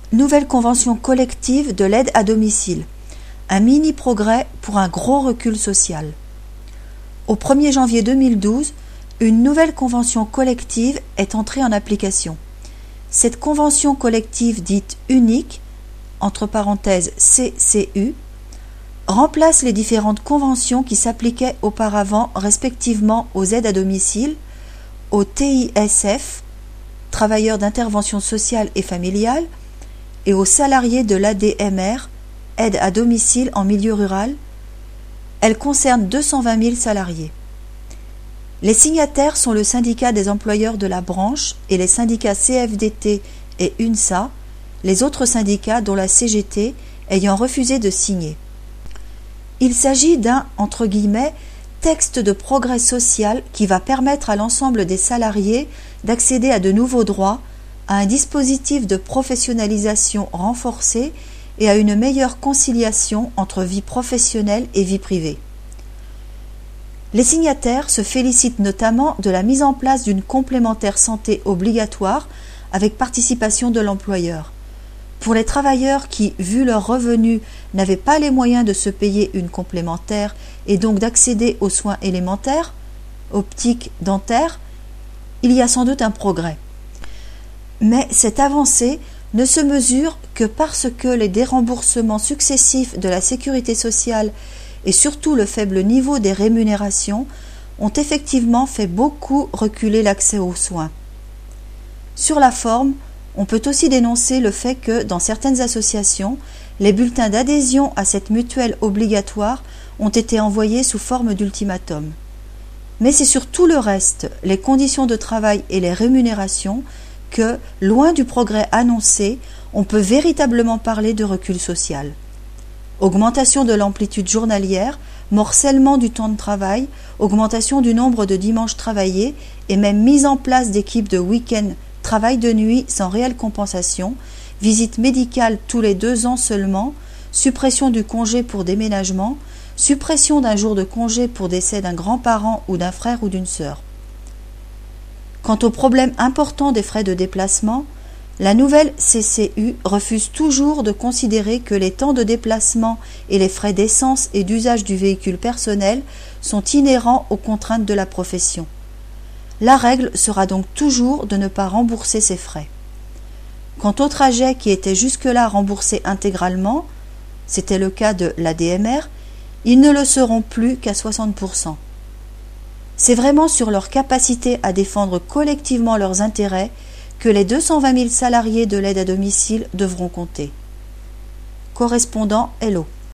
Nouvelle convention collective de l'aide à domicile. Un mini-progrès pour un gros recul social. Au 1er janvier 2012, une nouvelle convention collective est entrée en application. Cette convention collective dite unique, entre parenthèses CCU, remplace les différentes conventions qui s'appliquaient auparavant respectivement aux aides à domicile, aux TISF, travailleurs d'intervention sociale et familiale, et aux salariés de l'ADMR, aide à domicile en milieu rural. Elle concerne 220 000 salariés. Les signataires sont le syndicat des employeurs de la branche et les syndicats CFDT et UNSA, les autres syndicats dont la CGT ayant refusé de signer. Il s'agit d'un « texte de progrès social qui va permettre à l'ensemble des salariés d'accéder à de nouveaux droits, à un dispositif de professionnalisation renforcé et à une meilleure conciliation entre vie professionnelle et vie privée. » Les signataires se félicitent notamment de la mise en place d'une complémentaire santé obligatoire avec participation de l'employeur. Pour les travailleurs qui, vu leurs revenus, n'avaient pas les moyens de se payer une complémentaire et donc d'accéder aux soins élémentaires, optiques, dentaires, il y a sans doute un progrès. Mais cette avancée ne se mesure que parce que les déremboursements successifs de la sécurité sociale et surtout le faible niveau des rémunérations ont effectivement fait beaucoup reculer l'accès aux soins. Sur la forme, on peut aussi dénoncer le fait que, dans certaines associations, les bulletins d'adhésion à cette mutuelle obligatoire ont été envoyés sous forme d'ultimatum. Mais c'est sur tout le reste, les conditions de travail et les rémunérations, que, loin du progrès annoncé, on peut véritablement parler de recul social. Augmentation de l'amplitude journalière, morcellement du temps de travail, augmentation du nombre de dimanches travaillés et même mise en place d'équipes de week-end, travail de nuit sans réelle compensation, visite médicale tous les 2 ans seulement, suppression du congé pour déménagement, suppression d'un jour de congé pour décès d'un grand-parent ou d'un frère ou d'une sœur. Quant au problème important des frais de déplacement, la nouvelle CCU refuse toujours de considérer que les temps de déplacement et les frais d'essence et d'usage du véhicule personnel sont inhérents aux contraintes de la profession. La règle sera donc toujours de ne pas rembourser ces frais. Quant aux trajets qui étaient jusque-là remboursés intégralement, c'était le cas de l'ADMR, ils ne le seront plus qu'à 60%. C'est vraiment sur leur capacité à défendre collectivement leurs intérêts que les 220 000 salariés de l'aide à domicile devront compter. Correspondant Hello.